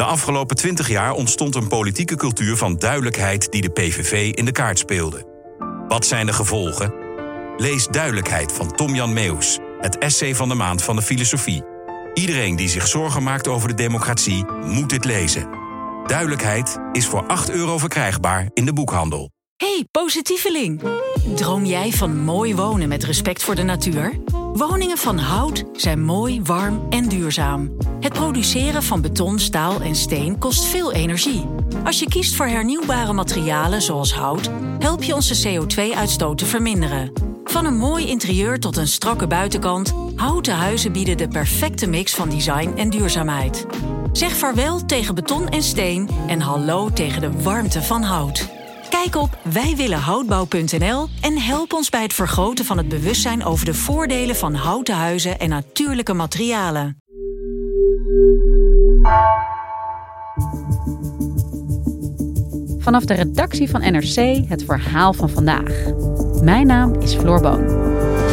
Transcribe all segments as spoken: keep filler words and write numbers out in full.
De afgelopen twintig jaar ontstond een politieke cultuur van duidelijkheid die de P V V in de kaart speelde. Wat zijn de gevolgen? Lees Duidelijkheid van Tom-Jan Meeuws, het essay van de maand van de filosofie. Iedereen die zich zorgen maakt over de democratie moet dit lezen. Duidelijkheid is voor acht euro verkrijgbaar in de boekhandel. Hey, positieveling! Droom jij van mooi wonen met respect voor de natuur? Woningen van hout zijn mooi, warm en duurzaam. Het produceren van beton, staal en steen kost veel energie. Als je kiest voor hernieuwbare materialen zoals hout, help je onze C O twee uitstoot te verminderen. Van een mooi interieur tot een strakke buitenkant, houten huizen bieden de perfecte mix van design en duurzaamheid. Zeg vaarwel tegen beton en steen en hallo tegen de warmte van hout. Kijk op wij willen houtbouw punt n l en help ons bij het vergroten van het bewustzijn over de voordelen van houten huizen en natuurlijke materialen. Vanaf de redactie van N R C het verhaal van vandaag. Mijn naam is Floor Boon.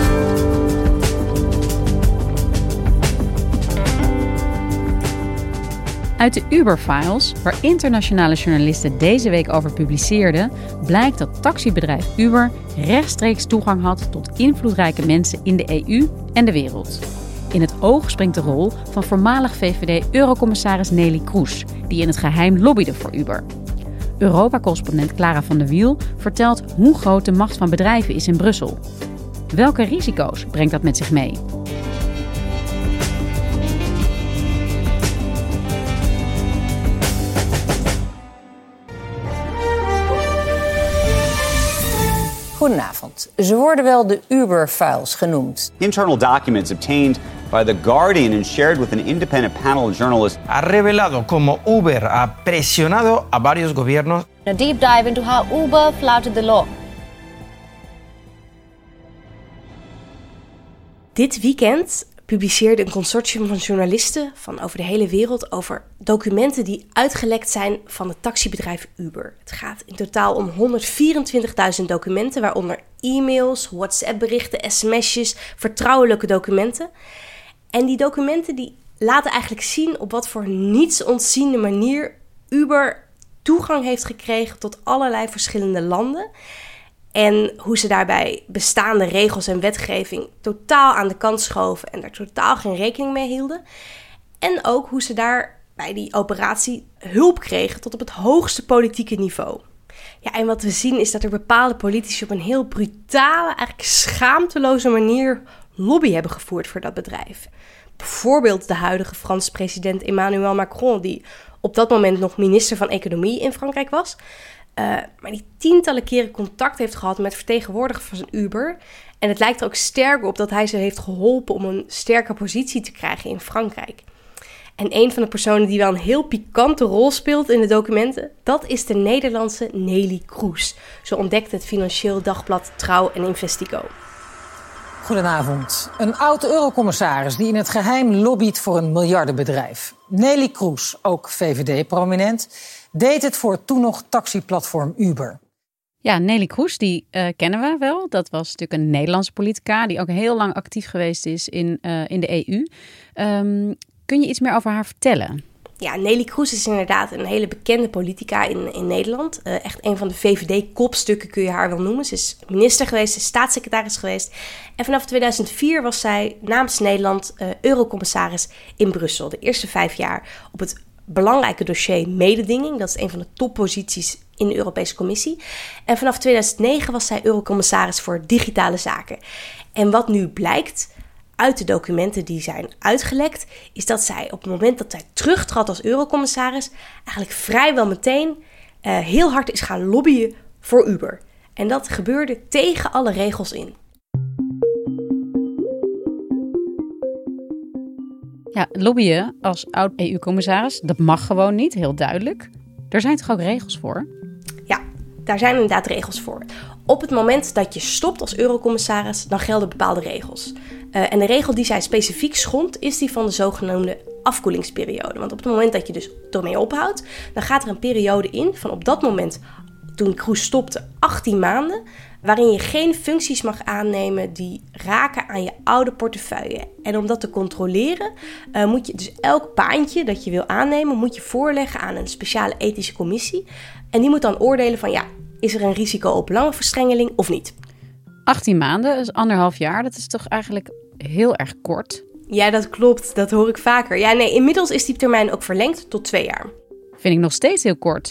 Uit de Uber-files, waar internationale journalisten deze week over publiceerden, blijkt dat taxibedrijf Uber rechtstreeks toegang had tot invloedrijke mensen in de E U en de wereld. In het oog springt de rol van voormalig V V D-eurocommissaris Neelie Kroes, die in het geheim lobbyde voor Uber. Europa-correspondent Clara van der Wiel vertelt hoe groot de macht van bedrijven is in Brussel. Welke risico's brengt dat met zich mee? Goedenavond. Ze worden wel de Uber-files genoemd. Internal documents obtained by The Guardian and shared with an independent panel of journalists ha revelado cómo Uber ha presionado a varios gobiernos. A deep dive into how Uber flouted the law. Dit weekend publiceerde een consortium van journalisten van over de hele wereld over documenten die uitgelekt zijn van het taxibedrijf Uber. Het gaat in totaal om honderdvierentwintigduizend documenten, waaronder e-mails, WhatsApp-berichten, sms'jes, vertrouwelijke documenten. En die documenten die laten eigenlijk zien op wat voor niets ontziende manier Uber toegang heeft gekregen tot allerlei verschillende landen. En hoe ze daarbij bestaande regels en wetgeving totaal aan de kant schoven en daar totaal geen rekening mee hielden. En ook hoe ze daar bij die operatie hulp kregen tot op het hoogste politieke niveau. Ja, en wat we zien is dat er bepaalde politici op een heel brutale, eigenlijk schaamteloze manier lobby hebben gevoerd voor dat bedrijf. Bijvoorbeeld de huidige Franse president Emmanuel Macron, die op dat moment nog minister van Economie in Frankrijk was. Uh, maar die tientallen keren contact heeft gehad met vertegenwoordigers van zijn Uber. En het lijkt er ook sterk op dat hij ze heeft geholpen om een sterke positie te krijgen in Frankrijk. En een van de personen die wel een heel pikante rol speelt in de documenten, dat is de Nederlandse Neelie Kroes. Zo ontdekte het Financieel Dagblad Trouw en Investigo. Goedenavond. Een oud-eurocommissaris die in het geheim lobbyt voor een miljardenbedrijf. Neelie Kroes, ook V V D-prominent, deed het voor toen nog taxiplatform Uber. Ja, Neelie Kroes, die uh, kennen we wel. Dat was natuurlijk een Nederlandse politica die ook heel lang actief geweest is in, uh, in de E U. Um, kun je iets meer over haar vertellen? Ja, Neelie Kroes is inderdaad een hele bekende politica in, in Nederland. Uh, echt een van de V V D-kopstukken kun je haar wel noemen. Ze is minister geweest, ze is staatssecretaris geweest. En vanaf tweeduizend vier was zij namens Nederland uh, eurocommissaris in Brussel. De eerste vijf jaar op het belangrijke dossier mededinging. Dat is een van de topposities in de Europese Commissie. En vanaf tweeduizend negen was zij eurocommissaris voor digitale zaken. En wat nu blijkt uit de documenten die zijn uitgelekt, is dat zij op het moment dat zij terugtrad als eurocommissaris eigenlijk vrijwel meteen uh, heel hard is gaan lobbyen voor Uber. En dat gebeurde tegen alle regels in. Ja, lobbyen als oud-E U-commissaris, dat mag gewoon niet, heel duidelijk. Er zijn toch ook regels voor? Ja, daar zijn inderdaad regels voor. Op het moment dat je stopt als eurocommissaris, dan gelden bepaalde regels. Uh, en de regel die zij specifiek schond, is die van de zogenaamde afkoelingsperiode. Want op het moment dat je dus ermee ophoudt, dan gaat er een periode in van op dat moment toen Kroes stopte, achttien maanden... waarin je geen functies mag aannemen die raken aan je oude portefeuille. En om dat te controleren uh, moet je dus elk baantje dat je wil aannemen... moet je voorleggen aan een speciale ethische commissie. En die moet dan oordelen van ja, is er een risico op belangenverstrengeling of niet? achttien maanden, dus anderhalf jaar, dat is toch eigenlijk heel erg kort? Ja, dat klopt. Dat hoor ik vaker. Ja, nee, inmiddels is die termijn ook verlengd tot twee jaar. Vind ik nog steeds heel kort.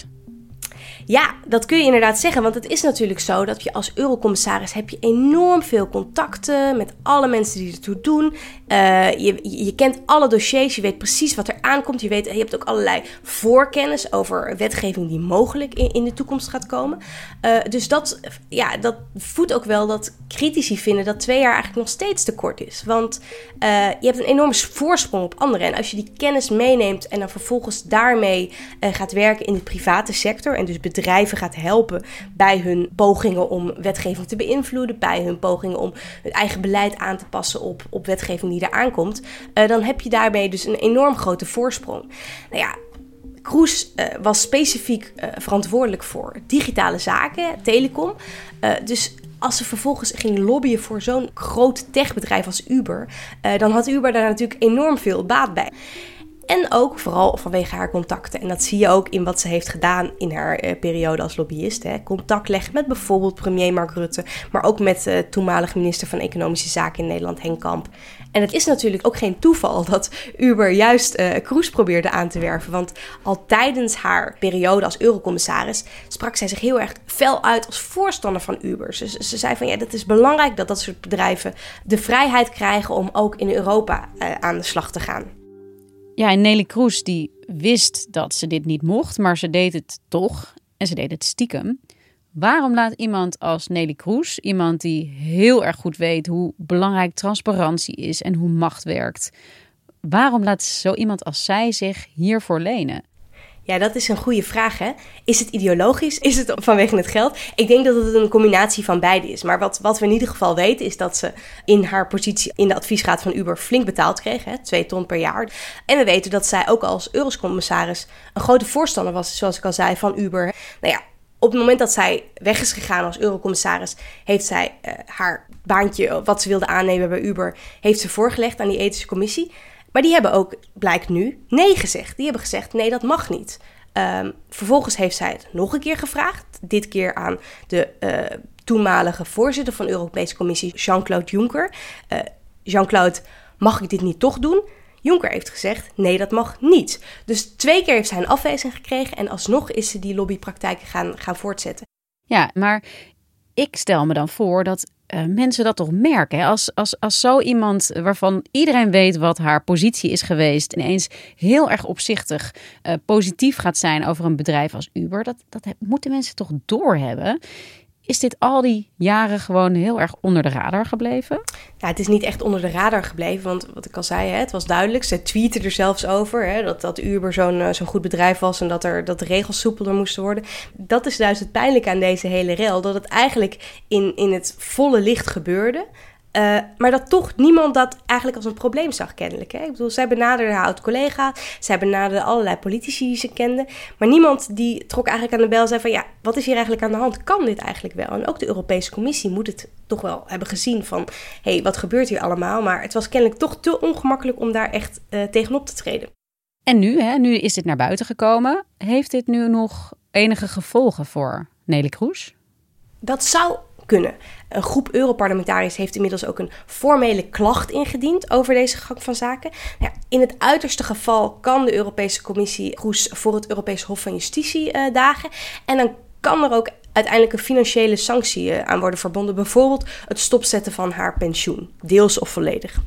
Ja, dat kun je inderdaad zeggen, want het is natuurlijk zo dat je als eurocommissaris heb je enorm veel contacten met alle mensen die ertoe doen. Uh, je, je kent alle dossiers, je weet precies wat er aankomt. Je, weet, je hebt ook allerlei voorkennis over wetgeving die mogelijk in, in de toekomst gaat komen. Uh, dus dat, ja, dat voedt ook wel dat critici vinden dat twee jaar eigenlijk nog steeds te kort is. Want uh, je hebt een enorme voorsprong op anderen. En als je die kennis meeneemt en dan vervolgens daarmee uh, gaat werken in de private sector en dus bedrijven gaat helpen bij hun pogingen om wetgeving te beïnvloeden, bij hun pogingen om hun eigen beleid aan te passen op, op wetgeving die er aankomt, uh, dan heb je daarbij dus een enorm grote voorsprong. Nou ja, Kroes uh, was specifiek uh, verantwoordelijk voor digitale zaken, telecom. Uh, dus als ze vervolgens ging lobbyen voor zo'n groot techbedrijf als Uber, uh, dan had Uber daar natuurlijk enorm veel baat bij. En ook vooral vanwege haar contacten. En dat zie je ook in wat ze heeft gedaan in haar uh, periode als lobbyist. Hè. Contact leggen met bijvoorbeeld premier Mark Rutte, maar ook met de uh, toenmalige minister van Economische Zaken in Nederland, Henk Kamp. En het is natuurlijk ook geen toeval dat Uber juist uh, Kroes probeerde aan te werven. Want al tijdens haar periode als eurocommissaris sprak zij zich heel erg fel uit als voorstander van Uber. Ze, ze zei van ja, dat is belangrijk dat dat soort bedrijven de vrijheid krijgen om ook in Europa uh, aan de slag te gaan. Ja, en Neelie Kroes die wist dat ze dit niet mocht, maar ze deed het toch en ze deed het stiekem. Waarom laat iemand als Neelie Kroes, iemand die heel erg goed weet hoe belangrijk transparantie is en hoe macht werkt, waarom laat zo iemand als zij zich hiervoor lenen? Ja, dat is een goede vraag, hè? Is het ideologisch? Is het vanwege het geld? Ik denk dat het een combinatie van beide is. Maar wat, wat we in ieder geval weten is dat ze in haar positie in de adviesraad van Uber flink betaald kreeg, hè? Twee ton per jaar. En we weten dat zij ook als eurocommissaris een grote voorstander was, zoals ik al zei, van Uber. Nou ja, op het moment dat zij weg is gegaan als eurocommissaris, heeft zij uh, haar baantje, wat ze wilde aannemen bij Uber, heeft ze voorgelegd aan die ethische commissie. Maar die hebben ook, blijkt nu, nee gezegd. Die hebben gezegd, nee, dat mag niet. Um, vervolgens heeft zij het nog een keer gevraagd. Dit keer aan de uh, toenmalige voorzitter van de Europese Commissie, Jean-Claude Juncker. Uh, Jean-Claude, mag ik dit niet toch doen? Juncker heeft gezegd, nee, dat mag niet. Dus twee keer heeft zij een afwijzing gekregen en alsnog is ze die lobbypraktijken gaan, gaan voortzetten. Ja, maar ik stel me dan voor dat uh, mensen dat toch merken. Hè? Als, als, als zo iemand waarvan iedereen weet wat haar positie is geweest, ineens heel erg opzichtig uh, positief gaat zijn over een bedrijf als Uber, dat, dat moeten mensen toch doorhebben. Is dit al die jaren gewoon heel erg onder de radar gebleven? Ja, het is niet echt onder de radar gebleven, want wat ik al zei, hè, het was duidelijk. Ze tweette er zelfs over, hè, dat, dat Uber zo'n, uh, zo'n goed bedrijf was en dat, er, dat de regels soepeler moesten worden. Dat is juist het pijnlijke aan deze hele rel, dat het eigenlijk in, in het volle licht gebeurde. Uh, maar dat toch niemand dat eigenlijk als een probleem zag, kennelijk. Hè? Ik bedoel, zij benaderde haar oud-collega, zij benaderde allerlei politici die ze kende. Maar niemand die trok eigenlijk aan de bel en zei van ja, wat is hier eigenlijk aan de hand? Kan dit eigenlijk wel? En ook de Europese Commissie moet het toch wel hebben gezien van hé, hey, wat gebeurt hier allemaal? Maar het was kennelijk toch te ongemakkelijk om daar echt uh, tegenop te treden. En nu, hè, nu is dit naar buiten gekomen. Heeft dit nu nog enige gevolgen voor Neelie Kroes? Dat zou kunnen. Een groep Europarlementariërs heeft inmiddels ook een formele klacht ingediend over deze gang van zaken. Nou ja, in het uiterste geval kan de Europese Commissie Kroes voor het Europees Hof van Justitie uh, dagen. En dan kan er ook uiteindelijk een financiële sanctie uh, aan worden verbonden. Bijvoorbeeld het stopzetten van haar pensioen, deels of volledig.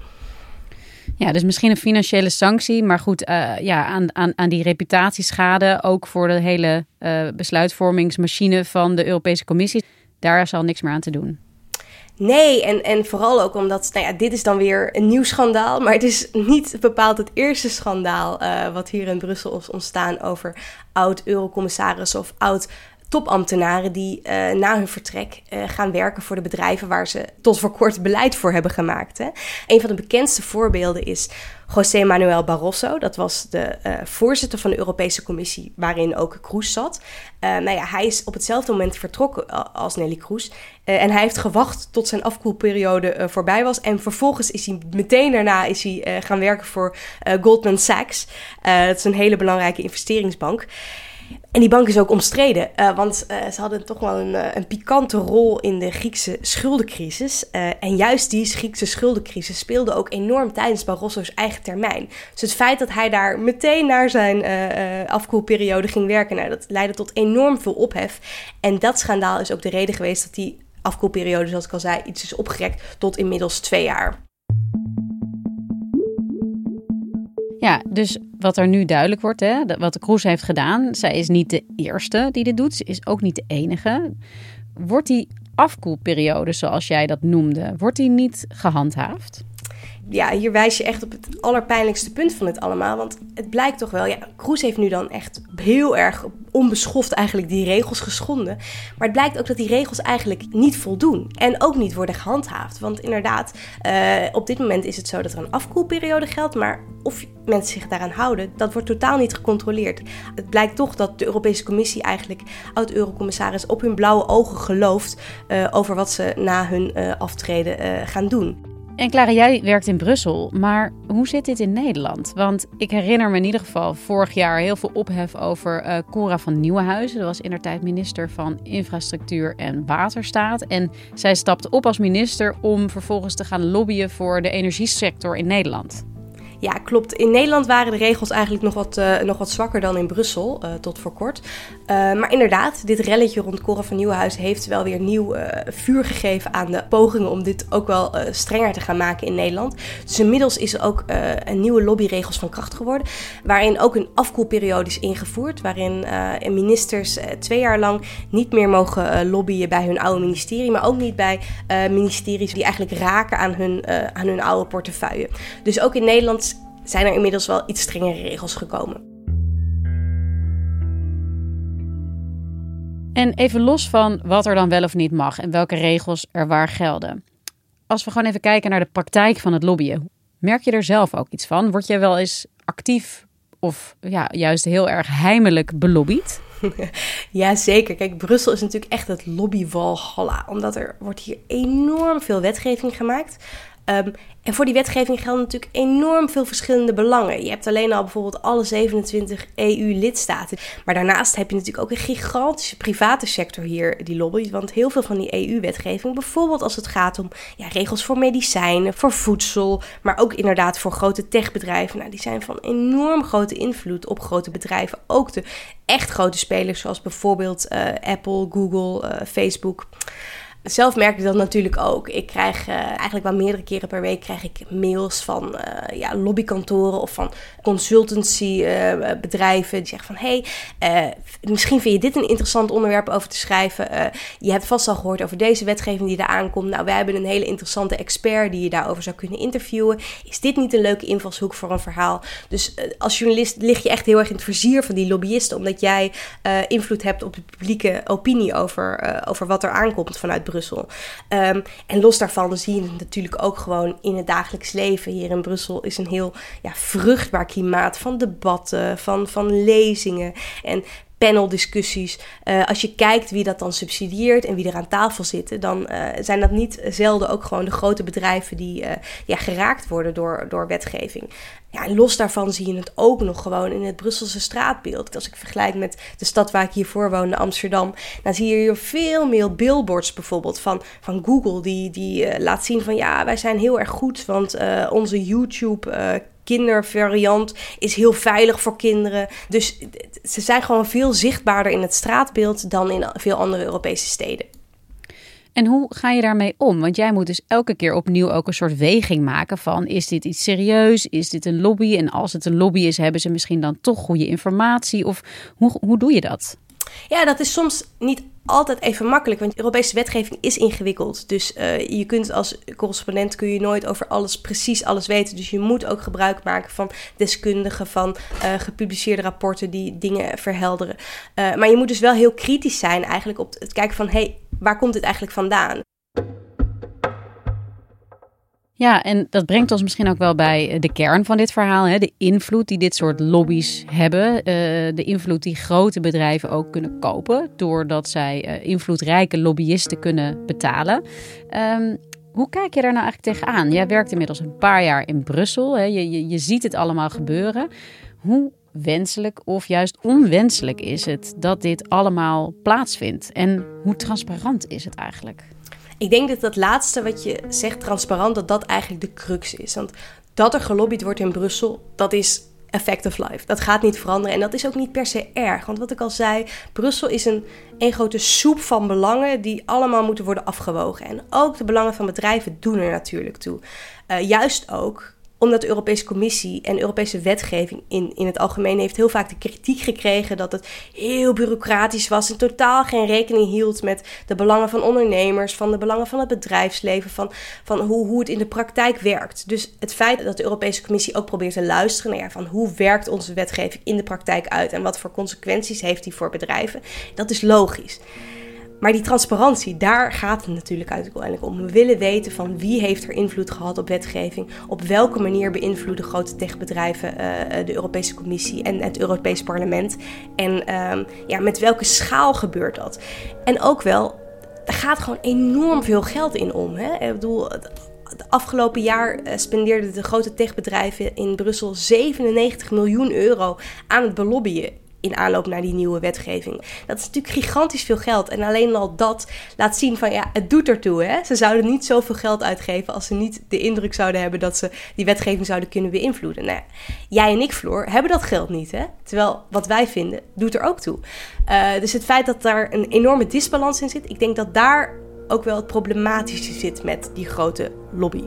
Ja, dus misschien een financiële sanctie, maar goed, uh, ja, aan, aan, aan die reputatieschade, ook voor de hele uh, besluitvormingsmachine van de Europese Commissie. Daar zal niks meer aan te doen. Nee, en, en vooral ook omdat, nou ja, dit is dan weer een nieuw schandaal, maar het is niet bepaald het eerste schandaal uh, wat hier in Brussel is ontstaan over oud-eurocommissaris of oud topambtenaren die uh, na hun vertrek uh, gaan werken voor de bedrijven waar ze tot voor kort beleid voor hebben gemaakt. Hè. Een van de bekendste voorbeelden is José Manuel Barroso. Dat was de uh, voorzitter van de Europese Commissie, waarin ook Kroes zat. Uh, nou ja, hij is op hetzelfde moment vertrokken als Neelie Kroes. Uh, en hij heeft gewacht tot zijn afkoelperiode uh, voorbij was. En vervolgens is hij meteen daarna is hij, uh, gaan werken voor uh, Goldman Sachs. Uh, dat is een hele belangrijke investeringsbank. En die bank is ook omstreden, uh, want uh, ze hadden toch wel een, uh, een pikante rol in de Griekse schuldencrisis. Uh, en juist die Griekse schuldencrisis speelde ook enorm tijdens Barroso's eigen termijn. Dus het feit dat hij daar meteen naar zijn uh, uh, afkoelperiode ging werken, nou, dat leidde tot enorm veel ophef. En dat schandaal is ook de reden geweest dat die afkoelperiode, zoals ik al zei, iets is opgerekt tot inmiddels twee jaar. Ja, dus wat er nu duidelijk wordt, hè, wat de Kroes heeft gedaan, zij is niet de eerste die dit doet, ze is ook niet de enige. Wordt die afkoelperiode, zoals jij dat noemde, wordt die niet gehandhaafd? Ja, hier wijs je echt op het allerpijnlijkste punt van dit allemaal. Want het blijkt toch wel, ja, Kroes heeft nu dan echt heel erg onbeschoft eigenlijk die regels geschonden. Maar het blijkt ook dat die regels eigenlijk niet voldoen. En ook niet worden gehandhaafd. Want inderdaad, uh, op dit moment is het zo dat er een afkoelperiode geldt. Maar of mensen zich daaraan houden, dat wordt totaal niet gecontroleerd. Het blijkt toch dat de Europese Commissie eigenlijk oud-eurocommissaris op hun blauwe ogen gelooft uh, over wat ze na hun uh, aftreden uh, gaan doen. En Clara, jij werkt in Brussel, maar hoe zit dit in Nederland? Want ik herinner me in ieder geval vorig jaar heel veel ophef over uh, Cora van Nieuwenhuizen. Dat was indertijd minister van Infrastructuur en Waterstaat. En zij stapte op als minister om vervolgens te gaan lobbyen voor de energiesector in Nederland. Ja, klopt. In Nederland waren de regels eigenlijk nog wat, uh, nog wat zwakker dan in Brussel, uh, tot voor kort. Uh, maar inderdaad, dit relletje rond Cora van Nieuwenhuizen heeft wel weer nieuw uh, vuur gegeven aan de pogingen om dit ook wel uh, strenger te gaan maken in Nederland. Dus inmiddels is er ook uh, een nieuwe lobbyregels van kracht geworden, waarin ook een afkoelperiode is ingevoerd, waarin uh, ministers uh, twee jaar lang niet meer mogen uh, lobbyen bij hun oude ministerie, maar ook niet bij uh, ministeries die eigenlijk raken aan hun, uh, aan hun oude portefeuille. Dus ook in Nederland zijn er inmiddels wel iets strengere regels gekomen. En even los van wat er dan wel of niet mag en welke regels er waar gelden. Als we gewoon even kijken naar de praktijk van het lobbyen. Merk je er zelf ook iets van? Word je wel eens actief of ja, juist heel erg heimelijk belobbyd? Ja, zeker. Kijk, Brussel is natuurlijk echt het lobbywalhalla. Omdat er wordt hier enorm veel wetgeving gemaakt. Um, en voor die wetgeving gelden natuurlijk enorm veel verschillende belangen. Je hebt alleen al bijvoorbeeld alle zevenentwintig E U-lidstaten. Maar daarnaast heb je natuurlijk ook een gigantische private sector hier die lobbyt. Want heel veel van die E U-wetgeving, bijvoorbeeld als het gaat om ja, regels voor medicijnen, voor voedsel, maar ook inderdaad voor grote techbedrijven. Nou, die zijn van enorm grote invloed op grote bedrijven. Ook de echt grote spelers zoals bijvoorbeeld uh, Apple, Google, uh, Facebook. Zelf merk ik dat natuurlijk ook. Ik krijg uh, eigenlijk wel meerdere keren per week krijg ik mails van uh, ja, lobbykantoren of van consultancybedrijven uh, die zeggen van hey, uh, misschien vind je dit een interessant onderwerp over te schrijven. Uh, je hebt vast al gehoord over deze wetgeving die eraan komt. Nou, wij hebben een hele interessante expert die je daarover zou kunnen interviewen. Is dit niet een leuke invalshoek voor een verhaal? Dus uh, als journalist lig je echt heel erg in het vizier van die lobbyisten, omdat jij uh, invloed hebt op de publieke opinie over, uh, over wat er aankomt vanuit Brussel. Um, en los daarvan zie je het natuurlijk ook gewoon in het dagelijks leven. Hier in Brussel is een heel ja, vruchtbaar klimaat van debatten, van, van lezingen en paneldiscussies. Uh, als je kijkt wie dat dan subsidieert en wie er aan tafel zitten, dan uh, zijn dat niet zelden ook gewoon de grote bedrijven die uh, ja, geraakt worden door, door wetgeving. Ja, en los daarvan zie je het ook nog gewoon in het Brusselse straatbeeld. Als ik vergelijk met de stad waar ik hiervoor woonde, Amsterdam, dan zie je hier veel meer billboards bijvoorbeeld van, van Google, die, die uh, laat zien van ja, wij zijn heel erg goed, want uh, onze YouTube uh, kindervariant is heel veilig voor kinderen. Dus ze zijn gewoon veel zichtbaarder in het straatbeeld dan in veel andere Europese steden. En hoe ga je daarmee om? Want jij moet dus elke keer opnieuw ook een soort weging maken van, is dit iets serieus? Is dit een lobby? En als het een lobby is, hebben ze misschien dan toch goede informatie? Of hoe, hoe doe je dat? Ja, dat is soms niet altijd even makkelijk, want Europese wetgeving is ingewikkeld. Dus uh, je kunt als correspondent kun je nooit over alles, precies alles weten. Dus je moet ook gebruik maken van deskundigen, van uh, gepubliceerde rapporten die dingen verhelderen. Uh, maar je moet dus wel heel kritisch zijn eigenlijk op het kijken van, hé, hey, waar komt dit eigenlijk vandaan? Ja, en dat brengt ons misschien ook wel bij de kern van dit verhaal. Hè? De invloed die dit soort lobby's hebben. Uh, de invloed die grote bedrijven ook kunnen kopen. Doordat zij uh, invloedrijke lobbyisten kunnen betalen. Um, hoe kijk je daar nou eigenlijk tegenaan? Jij werkt inmiddels een paar jaar in Brussel. Hè? Je, je, je ziet het allemaal gebeuren. Hoe wenselijk of juist onwenselijk is het dat dit allemaal plaatsvindt? En hoe transparant is het eigenlijk? Ik denk dat dat laatste wat je zegt, transparant, dat dat eigenlijk de crux is. Want dat er gelobbyd wordt in Brussel, dat is a fact of life. Dat gaat niet veranderen en dat is ook niet per se erg. Want wat ik al zei, Brussel is een, een grote soep van belangen die allemaal moeten worden afgewogen. En ook de belangen van bedrijven doen er natuurlijk toe. Uh, juist ook omdat de Europese Commissie en Europese wetgeving in, in het algemeen heeft heel vaak de kritiek gekregen dat het heel bureaucratisch was en totaal geen rekening hield met de belangen van ondernemers, van de belangen van het bedrijfsleven, van, van hoe, hoe het in de praktijk werkt. Dus het feit dat de Europese Commissie ook probeert te luisteren naar ja, van hoe werkt onze wetgeving in de praktijk uit en wat voor consequenties heeft die voor bedrijven, dat is logisch. Maar die transparantie, daar gaat het natuurlijk uiteindelijk om. We willen weten van wie heeft er invloed gehad op wetgeving. Op welke manier beïnvloeden grote techbedrijven uh, de Europese Commissie en het Europees Parlement. En um, ja, met welke schaal gebeurt dat? En ook wel, er gaat gewoon enorm veel geld in om. Hè? Ik bedoel, het afgelopen jaar uh, spendeerden de grote techbedrijven in Brussel zevenennegentig miljoen euro aan het belobbyen in aanloop naar die nieuwe wetgeving. Dat is natuurlijk gigantisch veel geld. En alleen al dat laat zien van ja, het doet ertoe. Hè? Ze zouden niet zoveel geld uitgeven als ze niet de indruk zouden hebben dat ze die wetgeving zouden kunnen beïnvloeden. Nou, jij en ik, Floor, hebben dat geld niet. Hè? Terwijl wat wij vinden, doet er ook toe. Uh, dus het feit dat daar een enorme disbalans in zit, ik denk dat daar ook wel het problematische zit met die grote lobby.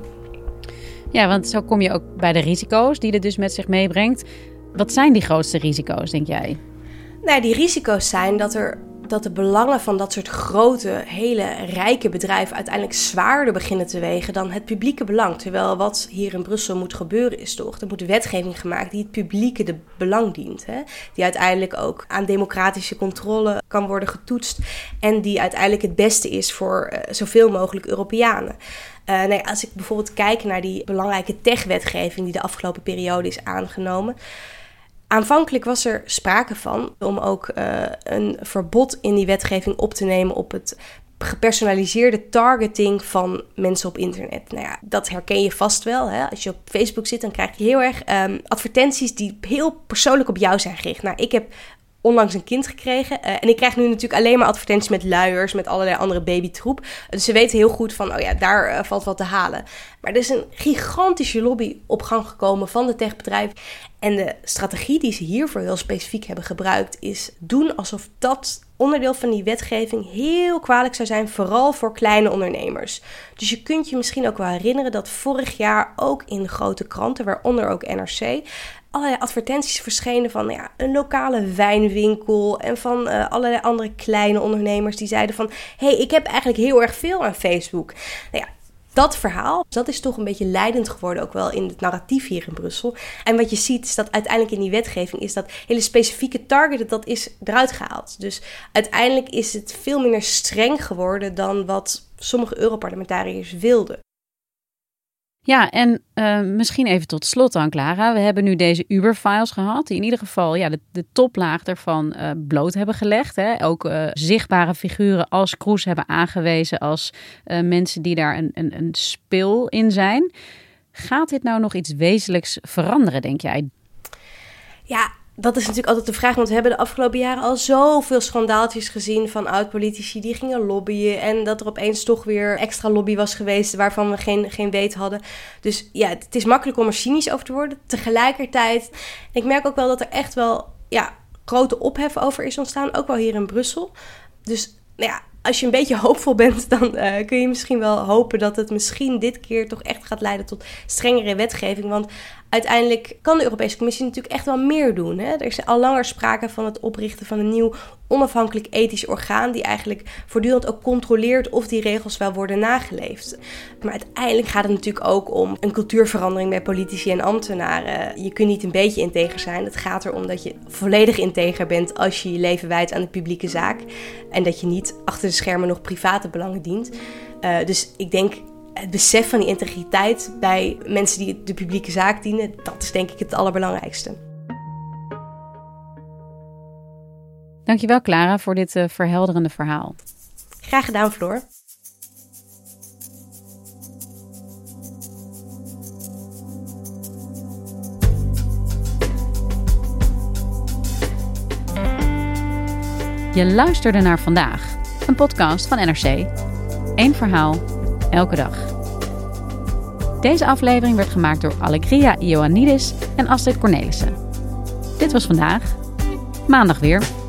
Ja, want zo kom je ook bij de risico's die het dus met zich meebrengt. Wat zijn die grootste risico's, denk jij? Nou, die risico's zijn dat, er, dat de belangen van dat soort grote, hele rijke bedrijven uiteindelijk zwaarder beginnen te wegen dan het publieke belang. Terwijl wat hier in Brussel moet gebeuren is toch, er moet wetgeving gemaakt die het publieke de belang dient. Hè? Die uiteindelijk ook aan democratische controle kan worden getoetst en die uiteindelijk het beste is voor uh, zoveel mogelijk Europeanen. Uh, nee, als ik bijvoorbeeld kijk naar die belangrijke tech-wetgeving die de afgelopen periode is aangenomen. Aanvankelijk was er sprake van om ook uh, een verbod in die wetgeving op te nemen op het gepersonaliseerde targeting van mensen op internet. Nou ja, dat herken je vast wel. Hè? Als je op Facebook zit, dan krijg je heel erg um, advertenties die heel persoonlijk op jou zijn gericht. Nou, ik heb onlangs een kind gekregen. Uh, en ik krijg nu natuurlijk alleen maar advertenties met luiers, met allerlei andere babytroep. Dus ze weten heel goed van, oh ja, daar uh, valt wat te halen. Maar er is een gigantische lobby op gang gekomen van de techbedrijven. En de strategie die ze hiervoor heel specifiek hebben gebruikt is doen alsof dat onderdeel van die wetgeving heel kwalijk zou zijn, vooral voor kleine ondernemers. Dus je kunt je misschien ook wel herinneren dat vorig jaar ook in grote kranten, waaronder ook N R C, allerlei advertenties verschenen van ja, een lokale wijnwinkel en van uh, allerlei andere kleine ondernemers die zeiden van hé, hey, ik heb eigenlijk heel erg veel aan Facebook. Nou ja, dat verhaal, dat is toch een beetje leidend geworden ook wel in het narratief hier in Brussel. En wat je ziet is dat uiteindelijk in die wetgeving is dat hele specifieke target, dat is eruit gehaald. Dus uiteindelijk is het veel minder streng geworden dan wat sommige Europarlementariërs wilden. Ja, en uh, misschien even tot slot dan, Clara. We hebben nu deze Uber-files gehad, die in ieder geval ja, de, de toplaag ervan uh, bloot hebben gelegd. Hè. Ook uh, zichtbare figuren als Kroes hebben aangewezen als uh, mensen die daar een, een, een spil in zijn. Gaat dit nou nog iets wezenlijks veranderen, denk jij? Ja, dat is natuurlijk altijd de vraag, want we hebben de afgelopen jaren al zoveel schandaaltjes gezien van oud-politici die gingen lobbyen en dat er opeens toch weer extra lobby was geweest waarvan we geen, geen weet hadden. Dus ja, het is makkelijk om er cynisch over te worden. Tegelijkertijd, ik merk ook wel dat er echt wel ja, grote ophef over is ontstaan, ook wel hier in Brussel. Dus nou ja, als je een beetje hoopvol bent, dan uh, kun je misschien wel hopen dat het misschien dit keer toch echt gaat leiden tot strengere wetgeving. Want Uiteindelijk kan de Europese Commissie natuurlijk echt wel meer doen. Hè? Er is al langer sprake van het oprichten van een nieuw onafhankelijk ethisch orgaan die eigenlijk voortdurend ook controleert of die regels wel worden nageleefd. Maar uiteindelijk gaat het natuurlijk ook om een cultuurverandering bij politici en ambtenaren. Je kunt niet een beetje integer zijn. Het gaat erom dat je volledig integer bent als je je leven wijdt aan de publieke zaak. En dat je niet achter de schermen nog private belangen dient. Uh, dus ik denk het besef van die integriteit bij mensen die de publieke zaak dienen, dat is denk ik het allerbelangrijkste. Dankjewel Clara voor dit uh, verhelderende verhaal. Graag gedaan, Floor. Je luisterde naar Vandaag, een podcast van N R C. Eén verhaal, elke dag. Deze aflevering werd gemaakt door Alegria Ioannidis en Astrid Cornelissen. Dit was Vandaag. Maandag weer.